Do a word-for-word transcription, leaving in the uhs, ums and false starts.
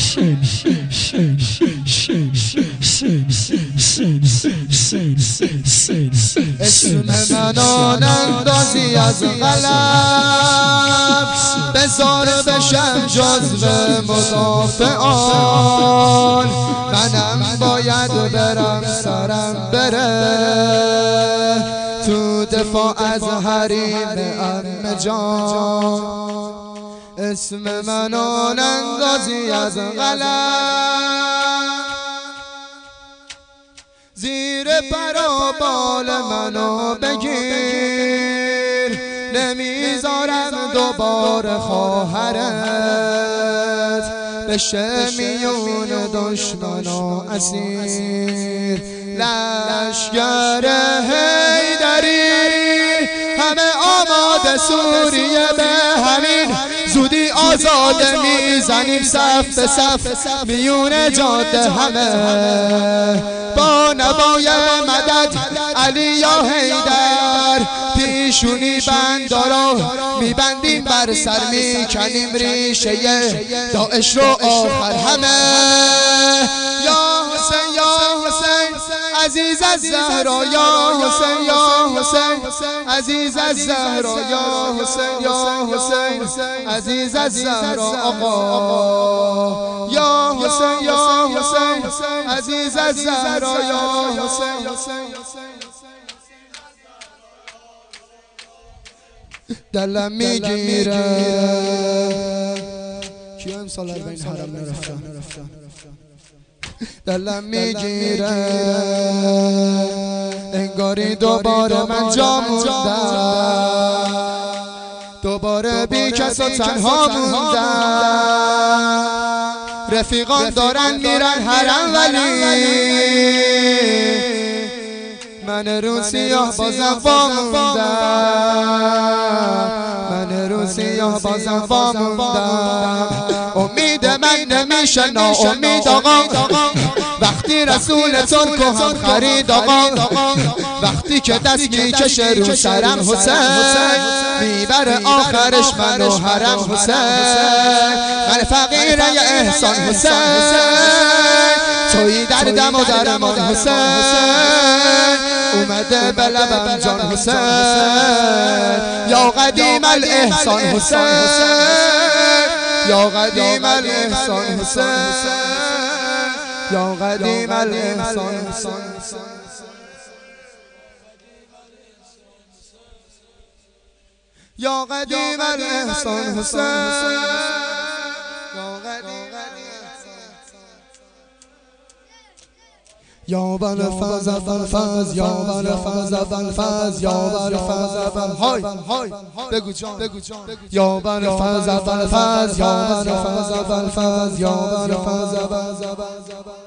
اسم من آن اندازی از قلم بذار بشم جزو مدافعان. منم باید برم سرم بره تو دفاع از حریم عمه جان. اسم من آن اندازی از قلم زیر پر بال منو بگیر، نمیذارم دوباره خواهرت بشه میون دشمن و اسیر. لشگر حیدری همه آماده سوریه به همین زودی آزاده میزنیم صف به صف میون جاده همه با نوای مدد علی یا حیدر. پیشونی بندارا میبندیم بر سر میکنیم ریشه داعش رو آخر همه. یا حسین یا حسین عزیز از زهرا، یا حسین یا حسین عزیز از زهرا، یا حسین یا حسین عزیز از زهرا آقا. یا حسین یا حسین عزیز از زهرا، یا حسین. دلم میگیره کیا امسال به این حرم نرفتن، دلم میگیره انگاری دوباره من جا موندم، دوباره بی کس و تنها موندم. رفیقان دارن میرن حرم ولی من رو سیاه بازم وا موندم، من رو سیاه بازم وا موندم. امید من نمیشه ناامید آقا، وقتی رسول ترک هم خرید آقا. وقتی که دست میکشه رو سرم حسین میبره آخرش منو حرم حسین. من فقیره احسان حسین توی دردم و درمان حسین اومده به لبم جان حسین. یا قدیم الاحسان حسین، یا قدیم الاحسان حسین، یا قدیم الاحسان حسین. یا قدیم الاحسان حسین، یا قدیم یا بل فاز بل فاز، یا بل فاز بل فاز، یا بل فاز بل های بگو جان بگو جان. یا بل فاز بل فاز، یا بل فاز بل فاز، یا بل فاز بل